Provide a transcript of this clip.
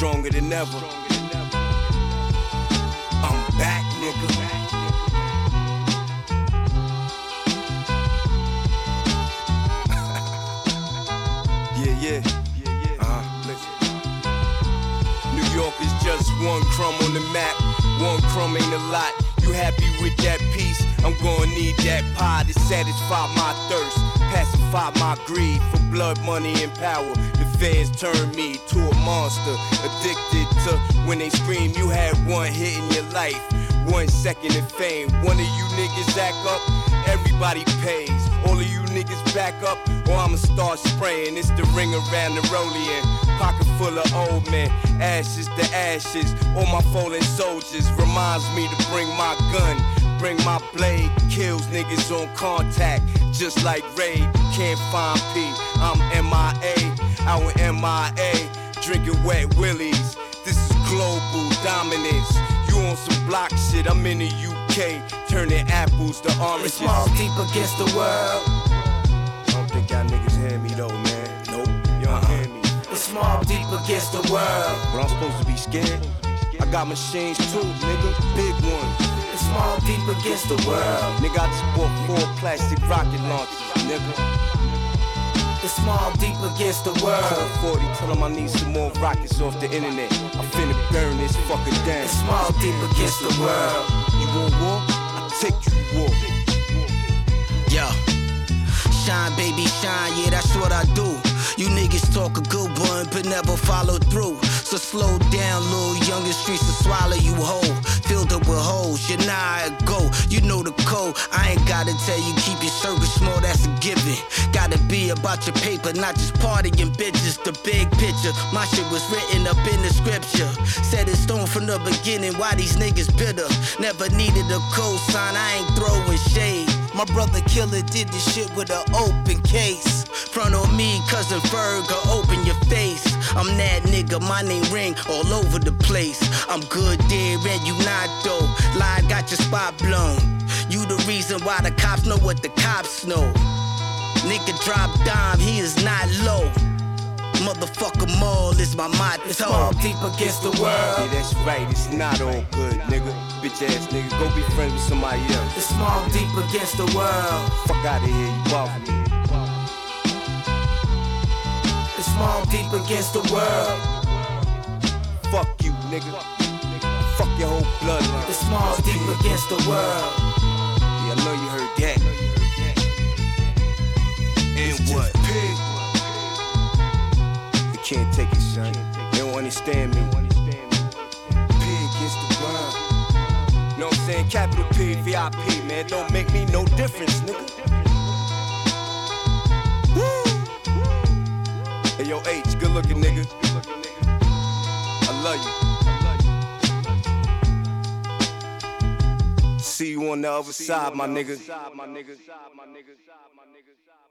stronger than ever. I'm back, nigga. Yeah. Listen. New York is just one crumb on the map. One crumb ain't a lot. You happy with that piece? I'm gonna need that pie to satisfy my thirst, pacify my greed for blood, money, and power. The fans turn me to a monster, addicted to when they scream. You had one hit in your life, 1 second of fame. One of you niggas act up, everybody pays. All of you niggas back up, or I'ma start spraying. It's the ring around the rolling. Pocket full of old men, ashes to ashes. All my fallen soldiers reminds me to bring my gun, bring my blade. Kills niggas on contact, just like Raid. Can't find P, I'm MIA, out in MIA, drinking wet willies. This is global dominance. You on some block shit, I'm in the UK, turning apples to oranges. It's small deep against the world. I don't think y'all niggas hear me though, man. Nope, you don't hear me. It's small deep against the world. But I'm supposed to be scared? I got machines too, nigga, big ones. It's small deep against the world. Nigga, I just bought 4 plastic rocket launchers, nigga. It's small deep against the world. Call 40, tell 'em I need some more rockets off the internet. I'm finna burn this fucking down. It's small deep against the world. You want war? I'll take you to war. Yo, shine baby shine, yeah that's what I do. You niggas talk a good one but never follow through. So slow down little young, the streets will swallow you whole. Filled up with holes, you know how it go. You know the code, I ain't gotta tell you keep your circle small, that's a given. Gotta be about your paper, not just partying bitches. The big picture, my shit was written up in the scripture. Set in stone from the beginning, why these niggas bitter? Never needed a cosign, I ain't throwing shade. My brother Killer did this shit with an open case. Front on me, cousin Ferg, open your face. I'm that nigga, my name ring all over the place. I'm good there and you not though. Lie got your spot blown. You the reason why the cops know what the cops know. Nigga drop dime, he is not low. Motherfucker Maul is my motto. It's small deep against the world. Yeah, that's right, it's not all good, nigga. Bitch ass nigga, go be friends with somebody else. It's small deep against the world. Fuck out of here, you bother me. It's small deep against the world. Fuck you, nigga. Fuck your whole bloodline. It's small deep against the world. Yeah, I know you heard that. And what? Pig. They can't take it, son. They don't understand me. Pig against the world. Know what I'm saying? Capital P, VIP, man. Don't make me no difference, nigga. Woo! Hey, yo, H, good looking nigga. I love you. See you on the other side, my nigga.